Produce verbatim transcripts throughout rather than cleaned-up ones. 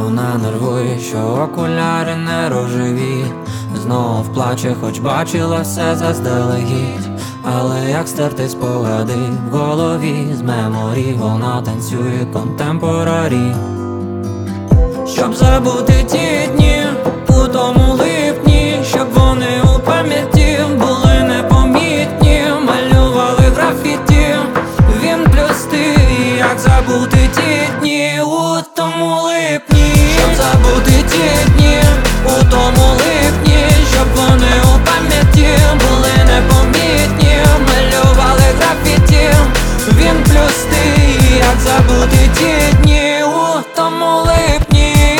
Вона нервує, що окуляри не рожеві. Знов плаче, хоч бачила все заздалегідь. Але як стерти спогади в голові з меморі, вона танцює контемпорарі. Щоб забути ті дні у тому липні, щоб вони у пам'яті були непомітні. Малювали графіті, він плюс ти. Як забути ті дні у тому липні, щоб забути ті дні у тому липні, щоб вони у пам'яті були непомітні. Малювали графіті, він плюс ти. Як забути ті дні у тому липні.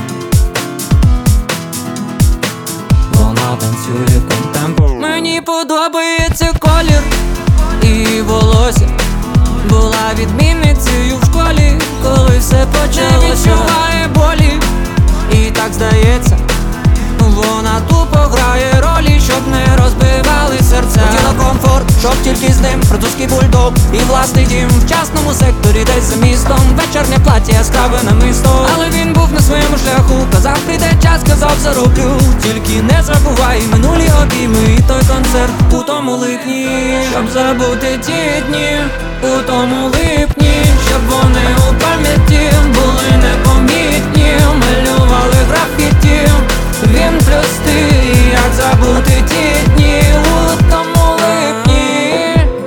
Вона танцює контемпо. Мені подобається колір і волосся. Була відмінницею в школі, коли все почалося. Не відчуває болі, і так здається, вона тупо грає ролі, щоб не розбивали серця. Хотіла комфорт, щоб тільки з ним французький бульдог і власний дім в частному секторі, десь за містом. Вечірнє плаття яскраве намисто. Але він був на своєму шляху. Казав, прийде час, казав, зароблю. Тільки не забувай минулі обійми і той концерт у тому липні. Щоб забути ті дні у тому липні, щоб вони у пам'яті були непомітні. Малювали графіті, він плюс ти. Як забути ті дні у тому липні.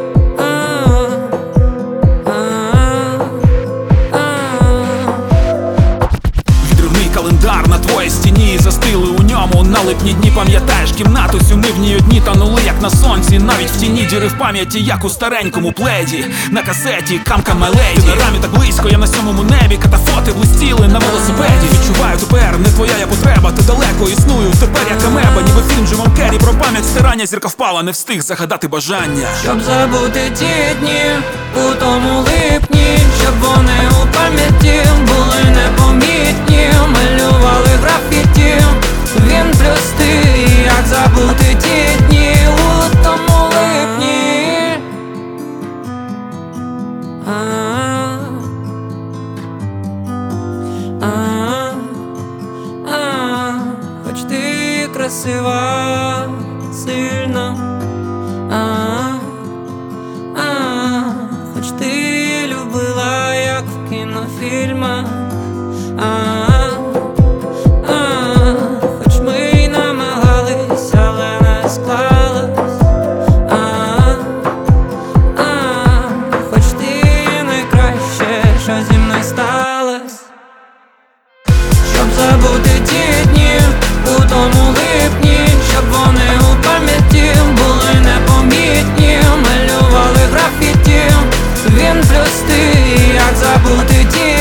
Відривний календар на твоїй стіні, застили у ньому на липні дні. Пам'ятаєш кімнату, сюни в ній одні танули, як на сонці. Навіть в тіні діри в пам'яті, як у старенькому пледі. На касеті камка меледі. Ти на рамі так близько, я на сьомому небі. Катафоти блистіли на велосипеді. Відчуваю тепер, не твоя я потреба. Ти далеко існую, тепер як амеба. Ніби фільм Джимом Керрі про пам'ять стирання. Зірка впала, не встиг загадати бажання. Щоб забути ті дні у тому липні, щоб вони у пам'яті були непомітні. Малювали графіті, він плюс ти. Як забути ті дні у тому липні. А, а, а, хоч ти красива сильно, а, а, хоч ти любила, як в кінофільмах, а, а, хоч ми намагались, але не склалось, а, а, хоч ти найкраще, що зі мною сталось. Щоб забути ті дні у тому липні, щоб вони у пам'яті були непомітні. Малювали графіті, він плюс ти. Як забути ті